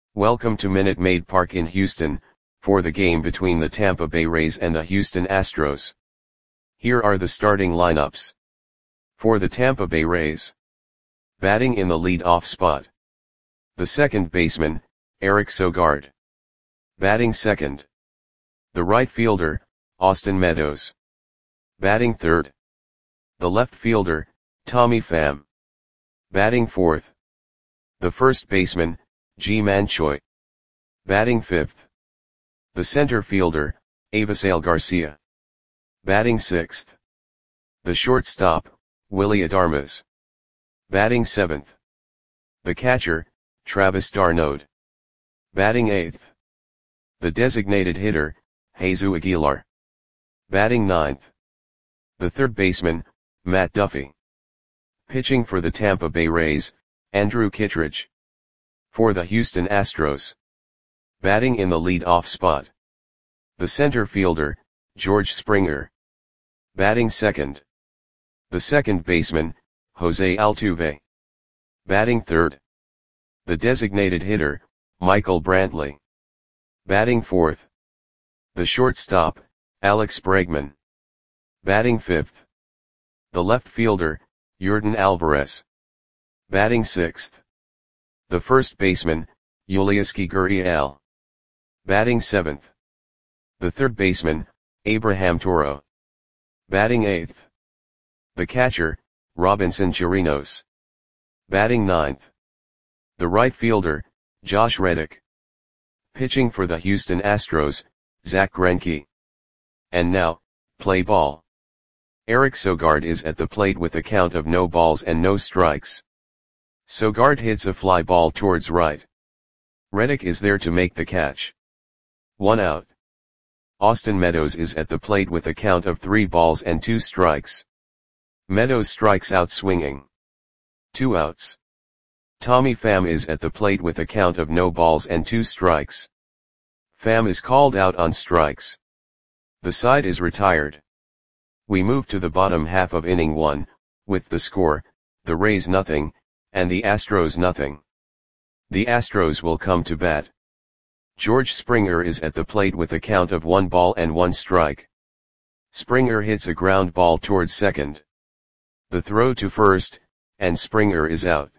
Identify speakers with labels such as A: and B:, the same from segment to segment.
A: Welcome to Minute Maid Park in Houston, for the game between the Tampa Bay Rays and the Houston Astros. Here are the starting lineups. For the Tampa Bay Rays. Batting in the lead-off spot. The second baseman, Eric Sogard. Batting second. The right fielder, Austin Meadows. Batting third. The left fielder, Tommy Pham. Batting fourth. The first baseman, Ji-Man Choi. Batting fifth. The center fielder, Avisail Garcia. Batting sixth. The shortstop, Willy Adames. Batting seventh. The catcher, Travis d'Arnaud. Batting eighth. The designated hitter, Jesus Aguilar. Batting ninth. The third baseman, Matt Duffy. Pitching for the Tampa Bay Rays, Andrew Kittredge. For the Houston Astros. Batting in the lead-off spot. The center fielder, George Springer. Batting second. The second baseman, Jose Altuve. Batting third. The designated hitter, Michael Brantley. Batting fourth. The shortstop, Alex Bregman. Batting fifth. The left fielder, Yordan Alvarez. Batting sixth. The first baseman, Yulieski Gurriel. Batting seventh. The third baseman, Abraham Toro. Batting eighth. The catcher, Robinson Chirinos. Batting ninth. The right fielder, Josh Reddick. Pitching for the Houston Astros, Zack Greinke. And now, play ball. Eric Sogard is at the plate with a count of no balls and no strikes. Sogard hits a fly ball towards right. Reddick is there to make the catch. 1 out. Austin Meadows is at the plate with a count of 3 balls and 2 strikes. Meadows strikes out swinging. 2 outs. Tommy Pham is at the plate with a count of no balls and 2 strikes. Pham is called out on strikes. The side is retired. We move to the bottom half of inning 1, with the score, the Rays nothing, and the Astros nothing. The Astros will come to bat. George Springer is at the plate with a count of 1 ball and 1 strike. Springer hits a ground ball towards second. The throw to first, and Springer is out.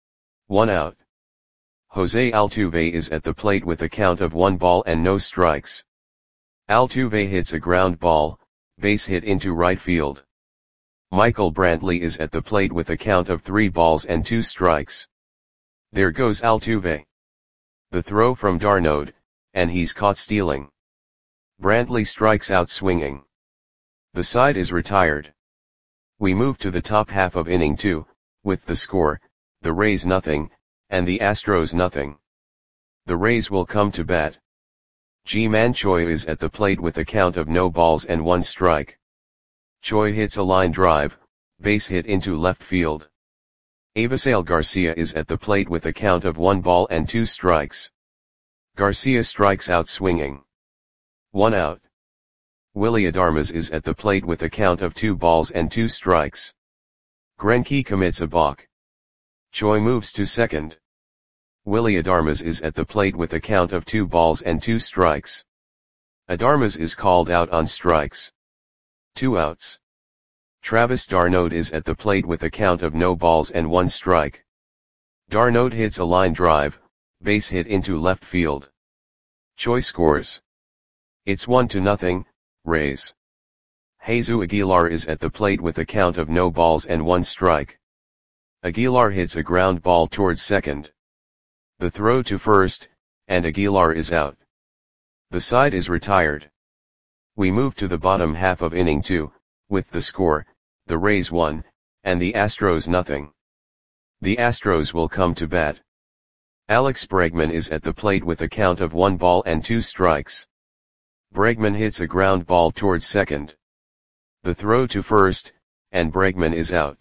A: 1 out. Jose Altuve is at the plate with a count of 1 ball and no strikes. Altuve hits a ground ball, base hit into right field. Michael Brantley is at the plate with a count of 3 balls and 2 strikes. There goes Altuve. The throw from d'Arnaud, and he's caught stealing. Brantley strikes out swinging. The side is retired. We move to the top half of inning 2, with the score, the Rays nothing, and the Astros nothing. The Rays will come to bat. Ji-Man Choi is at the plate with a count of no balls and 1 strike. Choi hits a line drive, base hit into left field. Avisail Garcia is at the plate with a count of 1 ball and 2 strikes. Garcia strikes out swinging. 1 out. Willy Adames is at the plate with a count of 2 balls and 2 strikes. Greinke commits a balk. Choi moves to second. Willy Adames is at the plate with a count of 2 balls and 2 strikes. Adames is called out on strikes. 2 outs. Travis d'Arnaud is at the plate with a count of no balls and 1 strike. d'Arnaud hits a line drive, base hit into left field. Choi scores. It's 1-0, Rays. Jesus Aguilar is at the plate with a count of no balls and 1 strike. Aguilar hits a ground ball towards second. The throw to first, and Aguilar is out. The side is retired. We move to the bottom half of inning 2, with the score, the Rays 1, and the Astros nothing. The Astros will come to bat. Alex Bregman is at the plate with a count of 1 ball and 2 strikes. Bregman hits a ground ball towards second. The throw to first, and Bregman is out.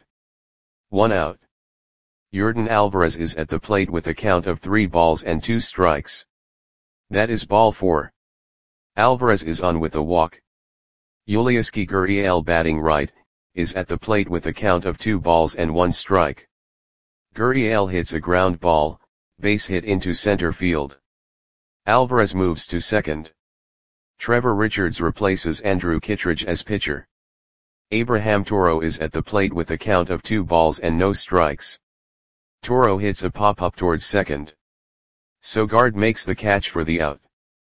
A: 1 out. Yordan Alvarez is at the plate with a count of 3 balls and 2 strikes. That is ball 4. Alvarez is on with a walk. Yulieski Gurriel batting right, is at the plate with a count of 2 balls and 1 strike. Gurriel hits a ground ball, base hit into center field. Alvarez moves to second. Trevor Richards replaces Andrew Kittredge as pitcher. Abraham Toro is at the plate with a count of 2 balls and no strikes. Toro hits a pop-up towards second. Sogard makes the catch for the out.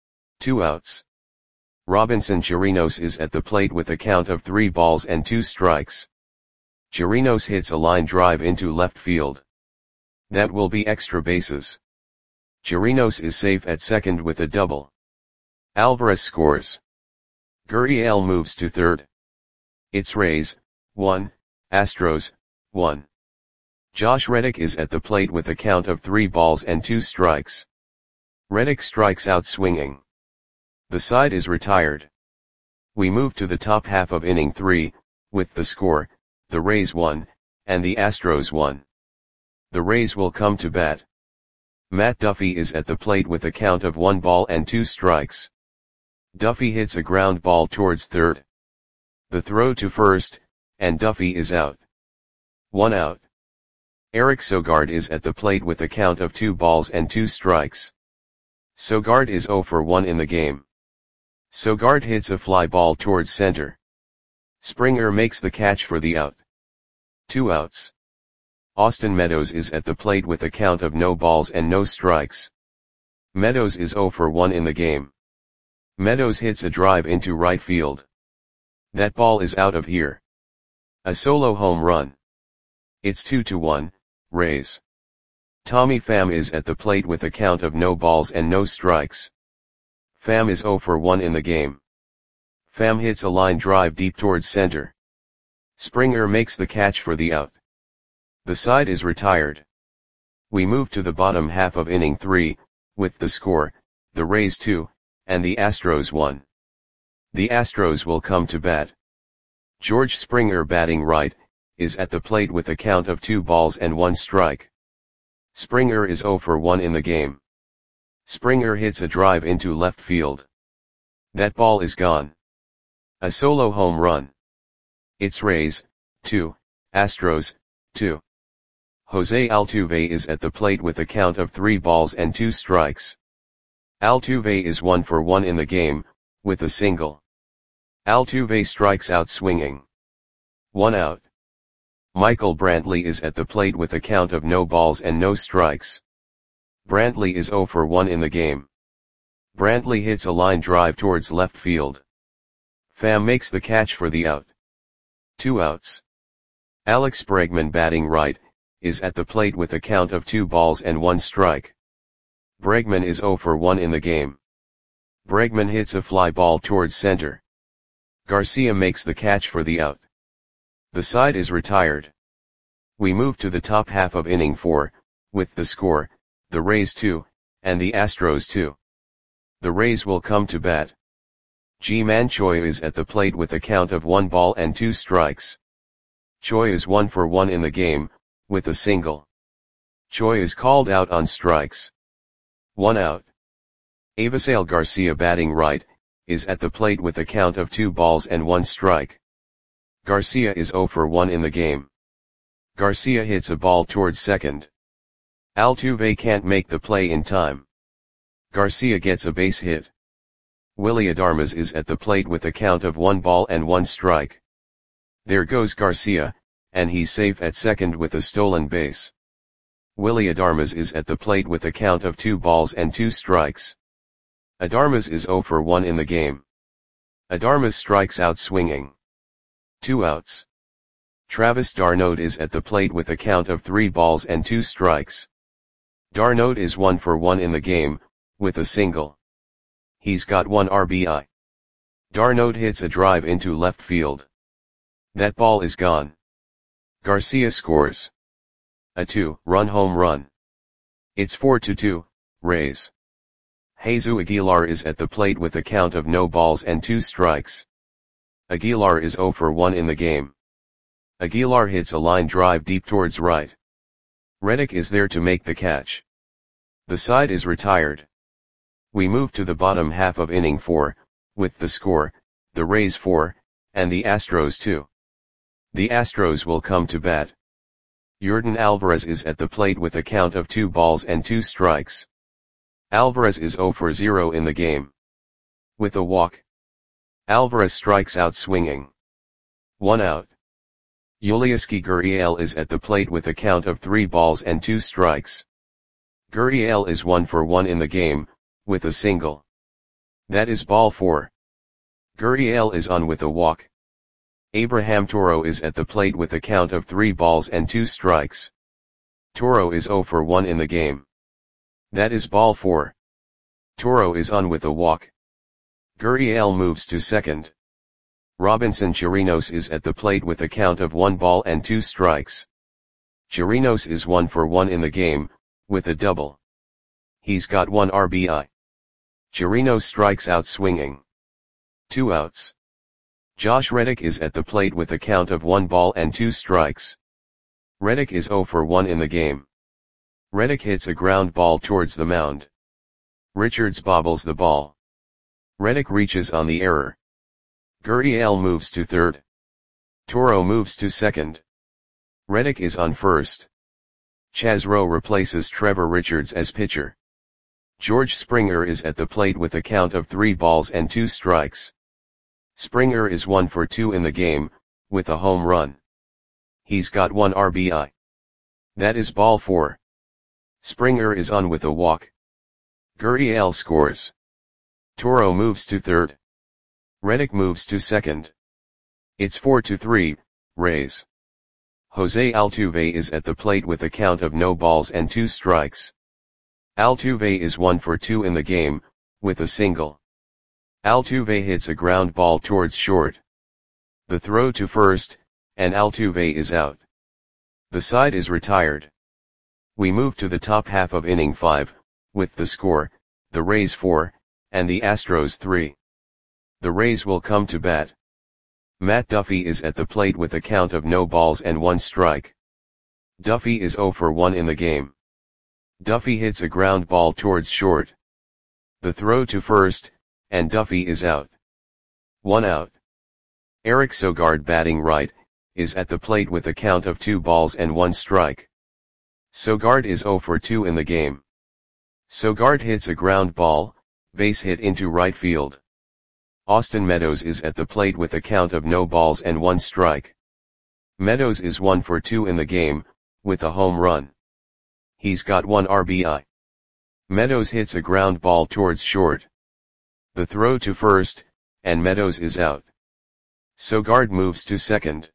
A: 2 outs. Robinson Chirinos is at the plate with a count of 3 balls and 2 strikes. Chirinos hits a line drive into left field. That will be extra bases. Chirinos is safe at second with a double. Alvarez scores. Gurriel moves to third. It's Rays, 1, Astros, 1. Josh Reddick is at the plate with a count of 3 balls and 2 strikes. Reddick strikes out swinging. The side is retired. We move to the top half of inning 3, with the score, the Rays 1, and the Astros 1. The Rays will come to bat. Matt Duffy is at the plate with a count of 1 ball and 2 strikes. Duffy hits a ground ball towards third. The throw to first, and Duffy is out. 1 out. Eric Sogard is at the plate with a count of 2 balls and 2 strikes. Sogard is 0 for 1 in the game. Sogard hits a fly ball towards center. Springer makes the catch for the out. 2 outs. Austin Meadows is at the plate with a count of no balls and no strikes. Meadows is 0 for 1 in the game. Meadows hits a drive into right field. That ball is out of here. A solo home run. It's 2-1, Rays. Tommy Pham is at the plate with a count of no balls and no strikes. Pham is 0 for 1 in the game. Pham hits a line drive deep towards center. Springer makes the catch for the out. The side is retired. We move to the bottom half of inning 3, with the score, the Rays 2, and the Astros 1. The Astros will come to bat. George Springer, batting right, is at the plate with a count of 2 balls and 1 strike. Springer is 0 for 1 in the game. Springer hits a drive into left field. That ball is gone. A solo home run. It's Rays, 2, Astros, 2. Jose Altuve is at the plate with a count of 3 balls and 2 strikes. Altuve is 1 for 1 in the game, with a single. Altuve strikes out swinging. 1 out. Michael Brantley is at the plate with a count of no balls and no strikes. Brantley is 0 for 1 in the game. Brantley hits a line drive towards left field. Pham makes the catch for the out. 2 outs. Alex Bregman, batting right, is at the plate with a count of 2 balls and 1 strike. Bregman is 0 for 1 in the game. Bregman hits a fly ball towards center. Garcia makes the catch for the out. The side is retired. We move to the top half of inning 4, with the score, the Rays 2, and the Astros 2. The Rays will come to bat. Ji-Man Choi is at the plate with a count of 1 ball and 2 strikes. Choi is 1 for 1 in the game, with a single. Choi is called out on strikes. 1 out. Avisail Garcia, batting right, is at the plate with a count of 2 balls and 1 strike. Garcia is 0 for 1 in the game. Garcia hits a ball towards second. Altuve can't make the play in time. Garcia gets a base hit. Willy Adames is at the plate with a count of 1 ball and 1 strike. There goes Garcia, and he's safe at second with a stolen base. Willy Adames is at the plate with a count of 2 balls and 2 strikes. Adames is 0 for 1 in the game. Adames strikes out swinging. 2 outs. Travis d'Arnaud is at the plate with a count of 3 balls and 2 strikes. d'Arnaud is 1 for 1 in the game, with a single. He's got 1 RBI. d'Arnaud hits a drive into left field. That ball is gone. Garcia scores. A 2-run home run. It's 4-2, Rays. Jesus Aguilar is at the plate with a count of no balls and 2 strikes. Aguilar is 0 for 1 in the game. Aguilar hits a line drive deep towards right. Reddick is there to make the catch. The side is retired. We move to the bottom half of inning 4, with the score, the Rays 4, and the Astros 2. The Astros will come to bat. Yordan Alvarez is at the plate with a count of 2 balls and 2 strikes. Alvarez is 0 for 0 in the game. With a walk. Alvarez strikes out swinging. 1 out. Yulieski Gurriel is at the plate with a count of 3 balls and 2 strikes. Gurriel is 1 for 1 in the game, with a single. That is ball 4. Gurriel is on with a walk. Abraham Toro is at the plate with a count of 3 balls and 2 strikes. Toro is 0 for 1 in the game. That is ball 4. Toro is on with a walk. Gurriel moves to second. Robinson Chirinos is at the plate with a count of 1 ball and 2 strikes. Chirinos is 1 for 1 in the game, with a double. He's got 1 RBI. Chirinos strikes out swinging. 2 outs. Josh Reddick is at the plate with a count of 1 ball and 2 strikes. Reddick is 0 for 1 in the game. Reddick hits a ground ball towards the mound. Richards bobbles the ball. Reddick reaches on the error. Gurriel moves to third. Toro moves to second. Reddick is on first. Chaz Rowe replaces Trevor Richards as pitcher. George Springer is at the plate with a count of 3 balls and 2 strikes. Springer is 1 for 2 in the game, with a home run. He's got 1 RBI. That is ball 4. Springer is on with a walk. Gurriel scores. Toro moves to third. Reddick moves to second. It's 4-3, Rays. Jose Altuve is at the plate with a count of no balls and 2 strikes. Altuve is 1 for 2 in the game, with a single. Altuve hits a ground ball towards short. The throw to first, and Altuve is out. The side is retired. We move to the top half of inning 5, with the score, the Rays 4, and the Astros 3. The Rays will come to bat. Matt Duffy is at the plate with a count of no balls and 1 strike. Duffy is 0 for 1 in the game. Duffy hits a ground ball towards short. The throw to first, and Duffy is out. 1 out. Eric Sogard, batting right, is at the plate with a count of 2 balls and 1 strike. Sogard is 0 for 2 in the game. Sogard hits a ground ball, base hit into right field. Austin Meadows is at the plate with a count of no balls and 1 strike. Meadows is 1 for 2 in the game, with a home run. He's got 1 RBI. Meadows hits a ground ball towards short. The throw to first, and Meadows is out. Sogard moves to second.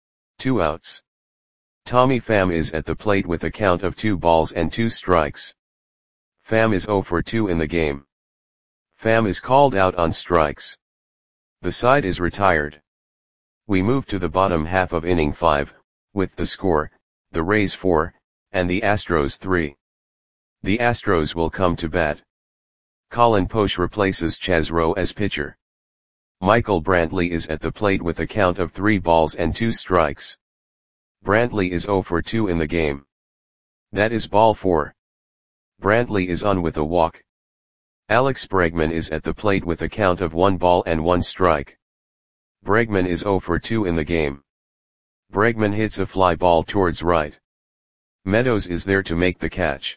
A: 2 outs. Tommy Pham is at the plate with a count of 2 balls and 2 strikes. Pham is 0 for 2 in the game. Pham is called out on strikes. The side is retired. We move to the bottom half of inning 5, with the score, the Rays 4, and the Astros 3. The Astros will come to bat. Colin Poche replaces Chaz Rowe as pitcher. Michael Brantley is at the plate with a count of 3 balls and 2 strikes. Brantley is 0 for 2 in the game. That is ball 4. Brantley is on with a walk. Alex Bregman is at the plate with a count of 1 ball and 1 strike. Bregman is 0 for 2 in the game. Bregman hits a fly ball towards right. Meadows is there to make the catch.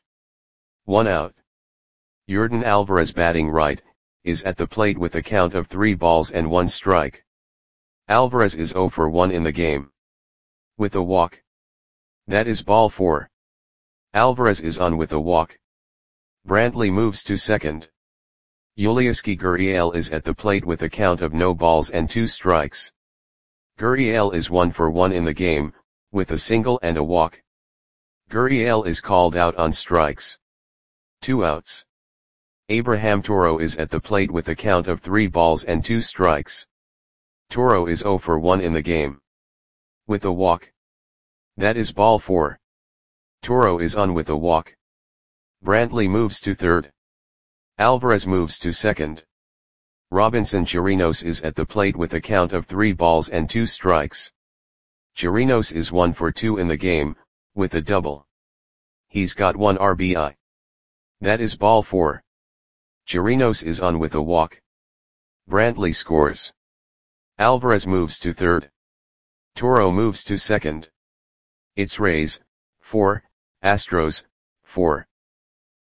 A: 1 out. Yordan Alvarez, batting right, is at the plate with a count of 3 balls and 1 strike. Alvarez is 0 for 1 in the game. With a walk. That is ball 4. Alvarez is on with a walk. Brantley moves to second. Yulieski Gurriel is at the plate with a count of no balls and 2 strikes. Gurriel is 1 for 1 in the game, with a single and a walk. Gurriel is called out on strikes. 2 outs. Abraham Toro is at the plate with a count of 3 balls and 2 strikes. Toro is 0 for 1 in the game. With a walk. That is ball 4. Toro is on with a walk. Brantley moves to third. Alvarez moves to second. Robinson Chirinos is at the plate with a count of 3 balls and 2 strikes. Chirinos is 1 for 2 in the game, with a double. He's got 1 RBI. That is ball 4. Chirinos is on with a walk. Brantley scores. Alvarez moves to third. Toro moves to second. It's Rays 4, Astros 4.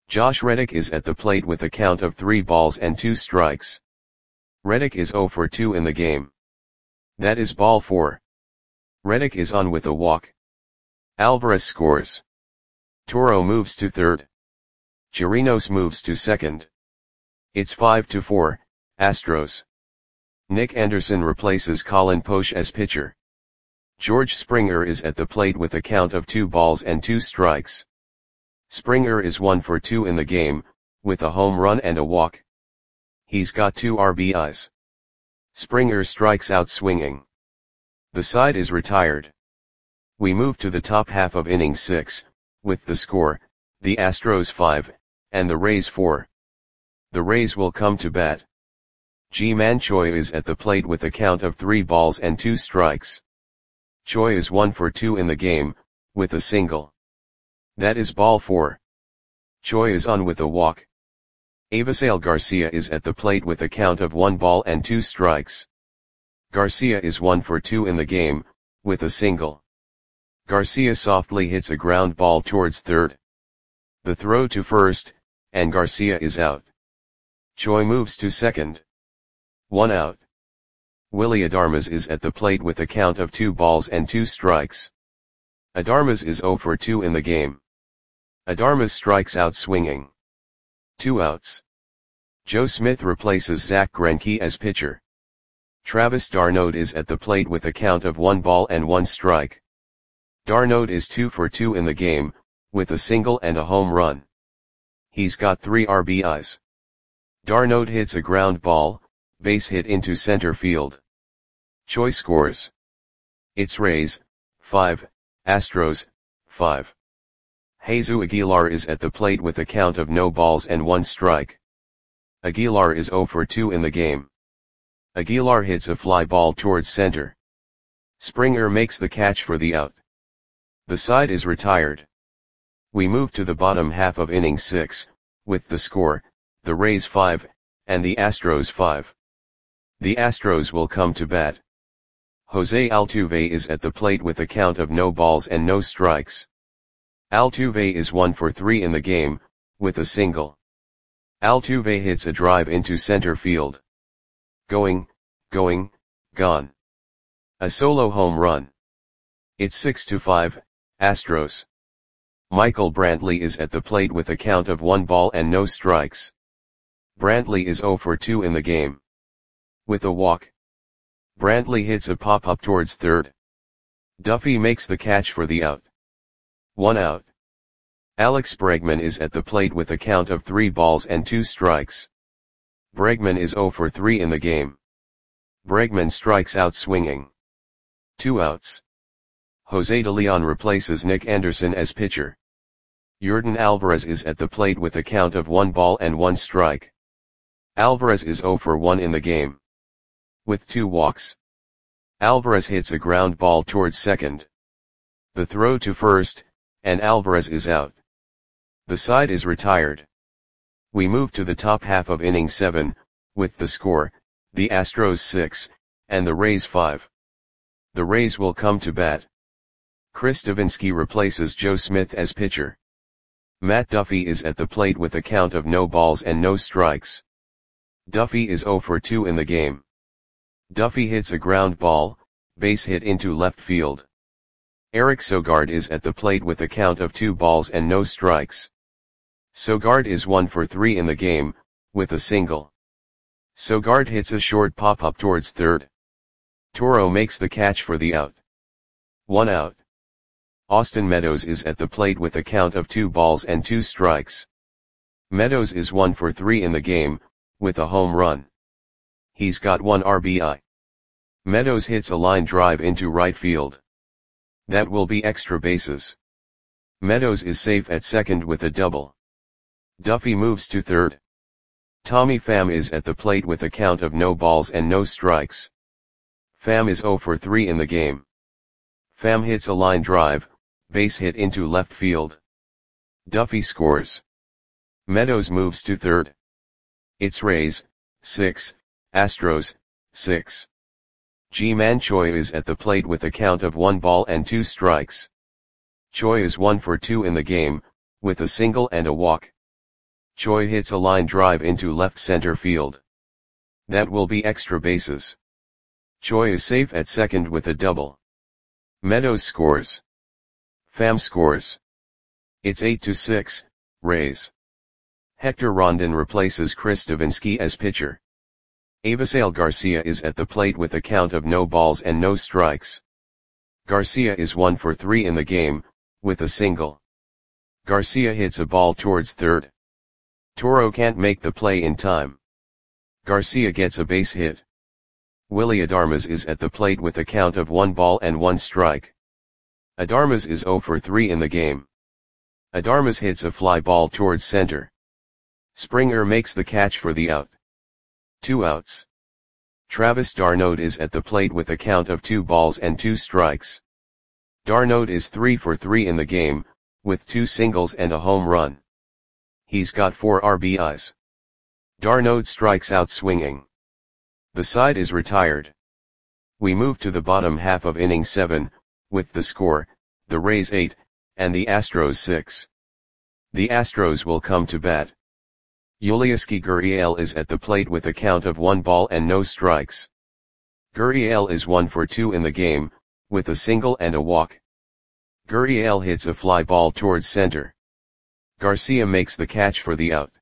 A: Josh Reddick is at the plate with a count of 3 balls and 2 strikes. Reddick is 0 for 2 in the game. That is ball 4. Reddick is on with a walk. Alvarez scores. Toro moves to third. Chirinos moves to second. It's 5-4, Astros. Nick Anderson replaces Colin Poche as pitcher. George Springer is at the plate with a count of 2 balls and 2 strikes. Springer is 1 for 2 in the game, with a home run and a walk. He's got 2 RBIs. Springer strikes out swinging. The side is retired. We move to the top half of inning 6, with the score, the Astros 5, and the Rays 4. The Rays will come to bat. Ji-Man Choi is at the plate with a count of 3 balls and 2 strikes. Choi is 1 for 2 in the game, with a single. That is ball 4. Choi is on with a walk. Avisail Garcia is at the plate with a count of 1 ball and 2 strikes. Garcia is 1 for 2 in the game, with a single. Garcia softly hits a ground ball towards third. The throw to first, and Garcia is out. Choi moves to second. 1 out. Willy Adames is at the plate with a count of 2 balls and 2 strikes. Adames is 0 for 2 in the game. Adames strikes out swinging. 2 outs. Joe Smith replaces Zach Greinke as pitcher. Travis d'Arnaud is at the plate with a count of 1 ball and 1 strike. d'Arnaud is 2 for 2 in the game, with a single and a home run. He's got 3 RBIs. d'Arnaud hits a ground ball, base hit into center field. Choi scores. It's Rays, 5, Astros, 5. Jesus Aguilar is at the plate with a count of no balls and 1 strike. Aguilar is 0 for 2 in the game. Aguilar hits a fly ball towards center. Springer makes the catch for the out. The side is retired. We move to the bottom half of inning 6, with the score, the Rays 5, and the Astros 5. The Astros will come to bat. Jose Altuve is at the plate with a count of no balls and no strikes. Altuve is 1 for 3 in the game, with a single. Altuve hits a drive into center field. Going, gone. A solo home run. It's 6-5, Astros. Michael Brantley is at the plate with a count of 1 ball and no strikes. Brantley is 0 for 2 in the game. With a walk. Brantley hits a pop-up towards third. Duffy makes the catch for the out. 1 out. Alex Bregman is at the plate with a count of 3 balls and 2 strikes. Bregman is 0 for 3 in the game. Bregman strikes out swinging. 2 outs. Jose De Leon replaces Nick Anderson as pitcher. Yordan Alvarez is at the plate with a count of 1 ball and 1 strike. Alvarez is 0 for 1 in the game. With 2 walks. Alvarez hits a ground ball towards second. The throw to first, and Alvarez is out. The side is retired. We move to the top half of inning 7, with the score, the Astros 6, and the Rays 5. The Rays will come to bat. Chris Davinsky replaces Joe Smith as pitcher. Matt Duffy is at the plate with a count of no balls and no strikes. Duffy is 0 for 2 in the game. Duffy hits a ground ball, base hit into left field. Eric Sogard is at the plate with a count of 2 balls and no strikes. Sogard is 1 for 3 in the game, with a single. Sogard hits a short pop-up towards third. Toro makes the catch for the out. 1 out. Austin Meadows is at the plate with a count of 2 balls and 2 strikes. Meadows is 1 for 3 in the game, with a home run. He's got 1 RBI. Meadows hits a line drive into right field. That will be extra bases. Meadows is safe at second with a double. Duffy moves to third. Tommy Pham is at the plate with a count of no balls and no strikes. Pham is 0 for 3 in the game. Pham hits a line drive, base hit into left field. Duffy scores. Meadows moves to third. It's Rays, 6, Astros, 6. Ji-Man Choi is at the plate with a count of 1 ball and 2 strikes. Choi is 1 for 2 in the game, with a single and a walk. Choi hits a line drive into left center field. That will be extra bases. Choi is safe at second with a double. Meadows scores. Pham scores. It's 8-6, Rays. Hector Rondon replaces Chris Davinsky as pitcher. Avisail Garcia is at the plate with a count of no balls and no strikes. Garcia is 1 for 3 in the game, with a single. Garcia hits a ball towards third. Toro can't make the play in time. Garcia gets a base hit. Willy Adames is at the plate with a count of 1 ball and 1 strike. Adames is 0 for 3 in the game. Adames hits a fly ball towards center. Springer makes the catch for the out. 2 outs. Travis d'Arnaud is at the plate with a count of 2 balls and 2 strikes. d'Arnaud is 3 for 3 in the game, with 2 singles and a home run. He's got 4 RBIs. d'Arnaud strikes out swinging. The side is retired. We move to the bottom half of inning 7, with the score, the Rays 8, and the Astros 6. The Astros will come to bat. Yulieski Gurriel is at the plate with a count of 1 ball and no strikes. Gurriel is 1 for 2 in the game, with a single and a walk. Gurriel hits a fly ball towards center. Garcia makes the catch for the out.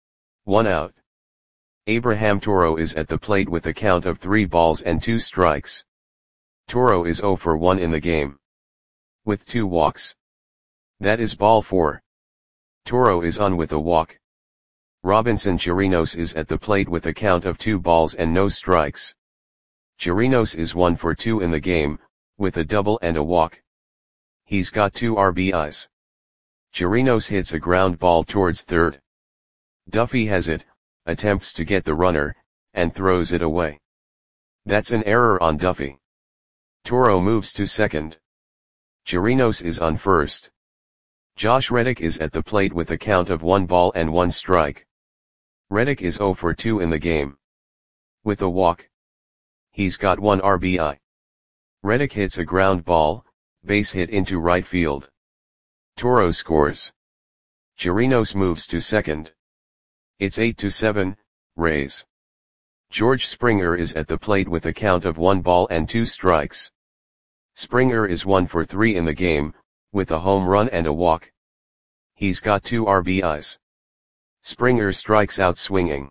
A: 1 out. Abraham Toro is at the plate with a count of 3 balls and 2 strikes. Toro is 0 for 1 in the game, with 2 walks. That is ball 4. Toro is on with a walk. Robinson Chirinos is at the plate with a count of 2 balls and no strikes. Chirinos is 1 for 2 in the game, with a double and a walk. He's got 2 RBIs. Chirinos hits a ground ball towards third. Duffy has it, attempts to get the runner, and throws it away. That's an error on Duffy. Toro moves to second. Chirinos is on first. Josh Reddick is at the plate with a count of 1 ball and 1 strike. Reddick is 0 for 2 in the game, with a walk. He's got 1 RBI. Reddick hits a ground ball, base hit into right field. Toro scores. Chirinos moves to second. It's 8-7, Rays. George Springer is at the plate with a count of 1 ball and 2 strikes. Springer is 1 for 3 in the game, with a home run and a walk. He's got 2 RBIs. Springer strikes out swinging.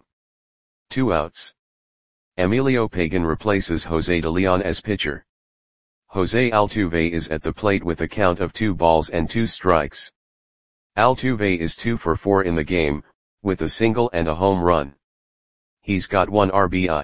A: 2 outs. Emilio Pagan replaces Jose de Leon as pitcher. Jose Altuve is at the plate with a count of 2 balls and 2 strikes. Altuve is 2 for 4 in the game, with a single and a home run. He's got 1 RBI.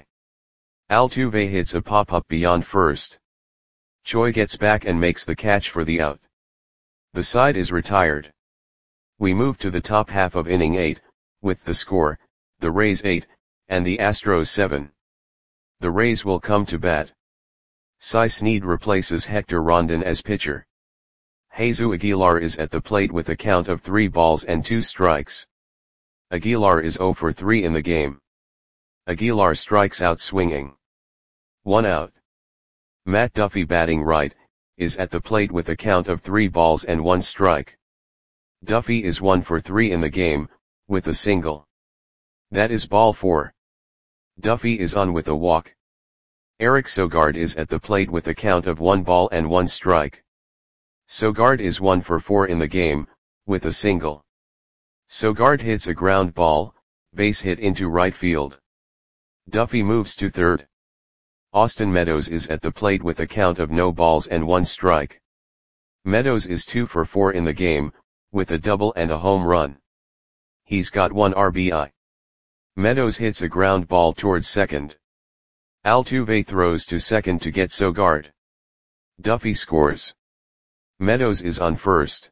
A: Altuve hits a pop-up beyond first. Choi gets back and makes the catch for the out. The side is retired. We move to the top half of inning 8, with the score, the Rays 8, and the Astros 7. The Rays will come to bat. Cy Snead replaces Hector Rondon as pitcher. Jesus Aguilar is at the plate with a count of 3 balls and 2 strikes. Aguilar is 0 for 3 in the game. Aguilar strikes out swinging. 1 out. Matt Duffy, batting right, is at the plate with a count of 3 balls and 1 strike. Duffy is 1 for 3 in the game, with a single. That is ball 4. Duffy is on with a walk. Eric Sogard is at the plate with a count of 1 ball and 1 strike. Sogard is 1 for 4 in the game, with a single. Sogard hits a ground ball, base hit into right field. Duffy moves to third. Austin Meadows is at the plate with a count of no balls and 1 strike. Meadows is 2 for 4 in the game, with a double and a home run. He's got 1 RBI. Meadows hits a ground ball towards second. Altuve throws to second to get Sogard. Duffy scores. Meadows is on first.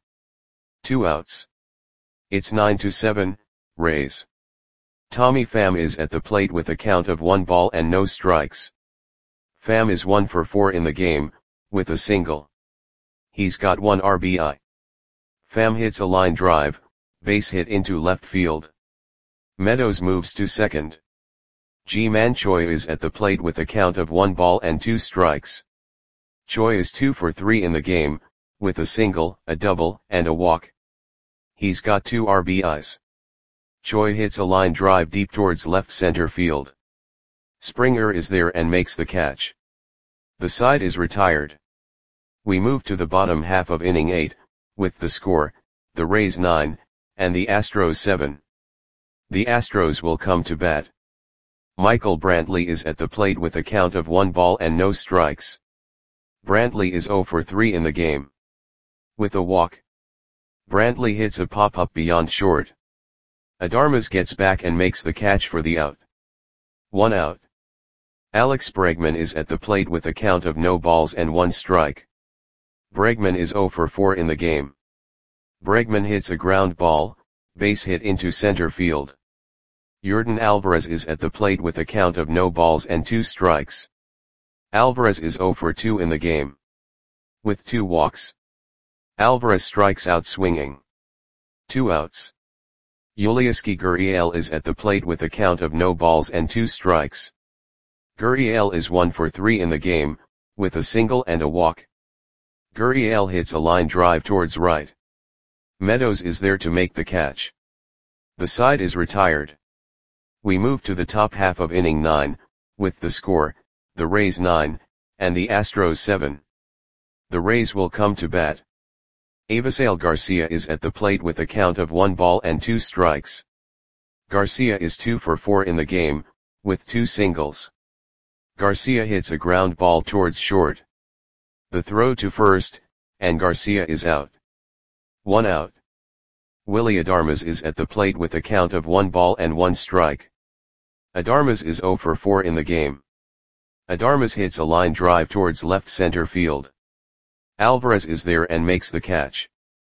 A: 2 outs. It's 9-7, Rays. Tommy Pham is at the plate with a count of 1 ball and no strikes. Pham is 1 for 4 in the game, with a single. He's got 1 RBI. Pham hits a line drive, base hit into left field. Meadows moves to second. Ji-Man Choi is at the plate with a count of 1 ball and 2 strikes. Choi is 2 for 3 in the game, with a single, a double, and a walk. He's got 2 RBIs. Choi hits a line drive deep towards left center field. Springer is there and makes the catch. The side is retired. We move to the bottom half of inning 8, with the score, the Rays 9, and the Astros 7. The Astros will come to bat. Michael Brantley is at the plate with a count of 1 ball and no strikes. Brantley is 0 for 3 in the game. With a walk, Brantley hits a pop-up beyond short. Adarmas gets back and makes the catch for the out. 1 out. Alex Bregman is at the plate with a count of no balls and 1 strike. Bregman is 0 for 4 in the game. Bregman hits a ground ball, base hit into center field. Yordan Alvarez is at the plate with a count of no balls and 2 strikes. Alvarez is 0 for 2 in the game. With 2 walks, Alvarez strikes out swinging. 2 outs. Yulieski Gurriel is at the plate with a count of no balls and 2 strikes. Gurriel is 1 for 3 in the game, with a single and a walk. Gurriel hits a line drive towards right. Meadows is there to make the catch. The side is retired. We move to the top half of inning 9, with the score, the Rays 9, and the Astros 7. The Rays will come to bat. Avisail Garcia is at the plate with a count of 1 ball and 2 strikes. Garcia is 2 for 4 in the game, with 2 singles. Garcia hits a ground ball towards short. The throw to first, and Garcia is out. 1 out. Willy Adarmas is at the plate with a count of 1 ball and 1 strike. Adarmas is 0 for 4 in the game. Adarmas hits a line drive towards left center field. Alvarez is there and makes the catch.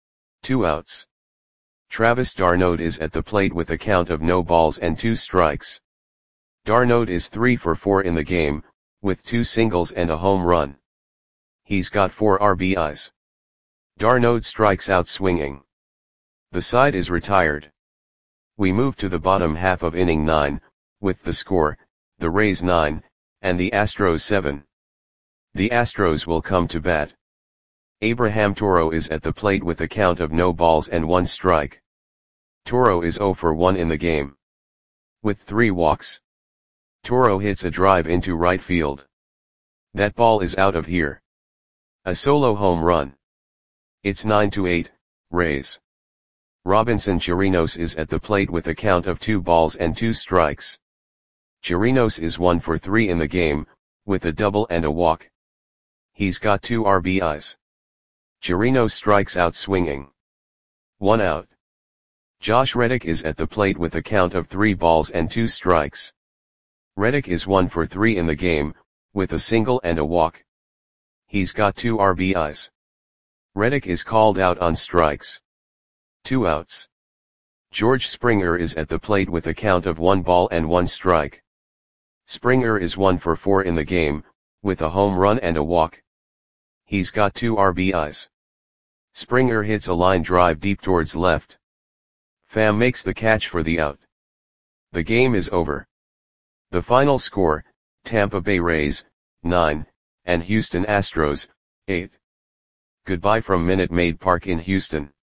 A: 2 outs. Travis d'Arnaud is at the plate with a count of no balls and 2 strikes. D'Arnaud is 3 for 4 in the game, with 2 singles and a home run. He's got 4 RBIs. D'Arnaud strikes out swinging. The side is retired. We move to the bottom half of inning 9, with the score, the Rays 9, and the Astros 7. The Astros will come to bat. Abraham Toro is at the plate with a count of no balls and 1 strike. Toro is 0 for 1 in the game. With 3 walks, Toro hits a drive into right field. That ball is out of here. A solo home run. It's 9-8, Rays. Robinson Chirinos is at the plate with a count of 2 balls and 2 strikes. Chirinos is 1 for 3 in the game, with a double and a walk. He's got 2 RBIs. Chirinos strikes out swinging. 1 out. Josh Reddick is at the plate with a count of 3 balls and 2 strikes. Reddick is 1 for 3 in the game, with a single and a walk. He's got 2 RBIs. Reddick is called out on strikes. 2 outs. George Springer is at the plate with a count of 1 ball and 1 strike. Springer is 1 for 4 in the game, with a home run and a walk. He's got 2 RBIs. Springer hits a line drive deep towards left. Pham makes the catch for the out. The game is over. The final score, Tampa Bay Rays, 9, and Houston Astros, 8. Goodbye from Minute Maid Park in Houston.